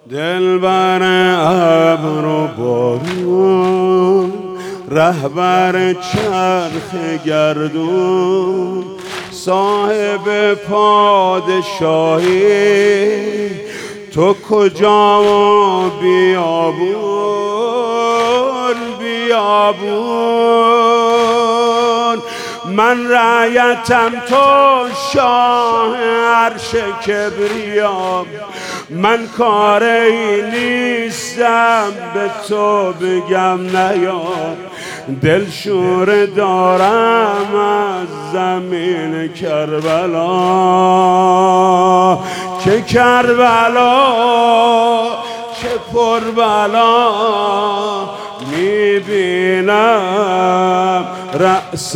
دلبر ابر و بارون، رهبر چرخ گردون، صاحب پادشاهی، تو کجا و بیابون بیابون. من رعیتم تو شاه عرش کبریام، من کاری نیستم به تو بگم نیار. دلشوره دارم از زمین کربلا، چه کربلا چه پربلا. میبینم رأس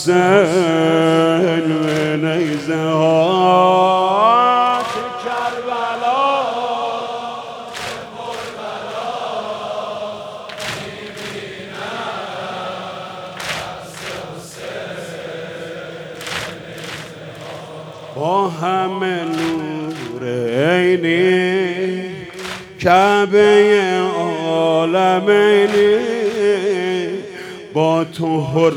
حسین به نیزه ها، چه کربلا چه پربلا. میبینم رأس حسین به نیزه ها. با همه نور عینی کعبه عالمینی، با تو حر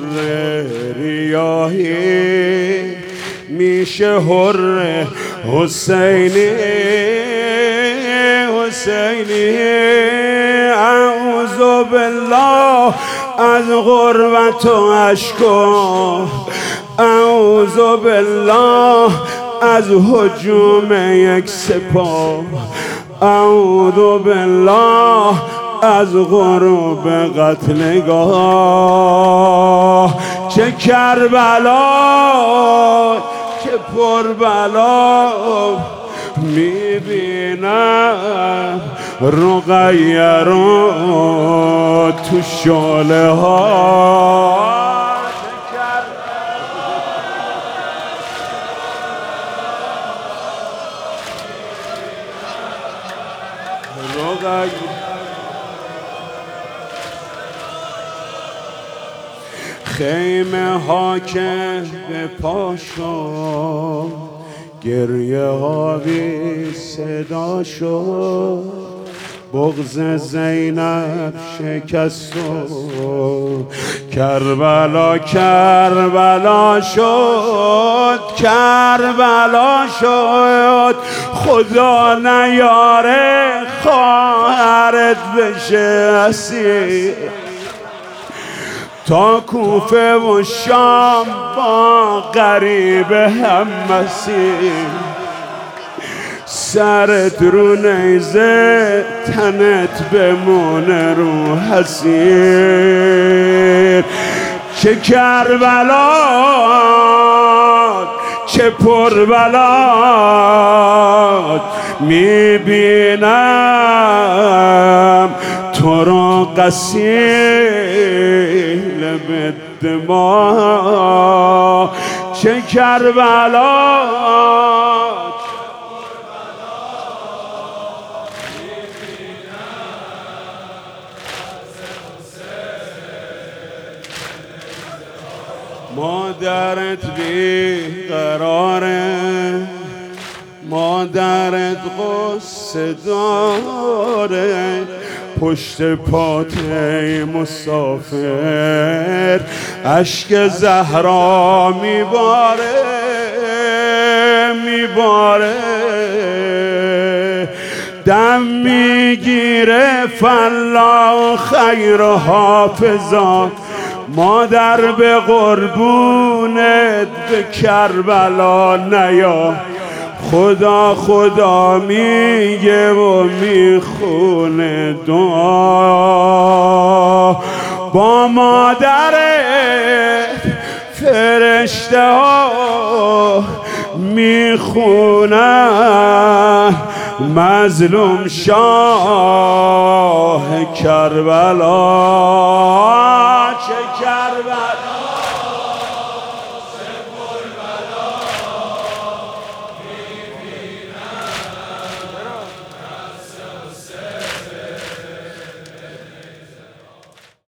ریاحی میشه حر حسینی حسینی. اعوذ بالله از غربت و اشکو، اعوذ بالله از هجوم یک سپاه، اعوذ بالله از غروب قتلگاه. چه کربلا چه پربلا. میبینم رقیه رو تو شعله ها، خیمه ها که به پا شد، گریه ها بی صدا شد، بغض زینب شکست و کربلا کربلا شد، کربلا شد. خدا نیاره خواهرت بشه اسیر، تا کوفه و شام با غریب هم مسیر. سرت رو نیزه تنت بمونه رو حسیر. چه کربلا چه پربلا. میبینم تو را غسیل به دماء. چه کربلا مادرت بیقراره، مادرت غصه داره، پشت پات ای مسافر اشک زهرا میباره میباره. دم میگیره فلا خیر حافظا، مادر به قربونت به کربلا نیا. خدا خدا میگه و میخونه دعا، با مادرت فرشته ها میخونن مظلوم شاه کربلا. چه کربلا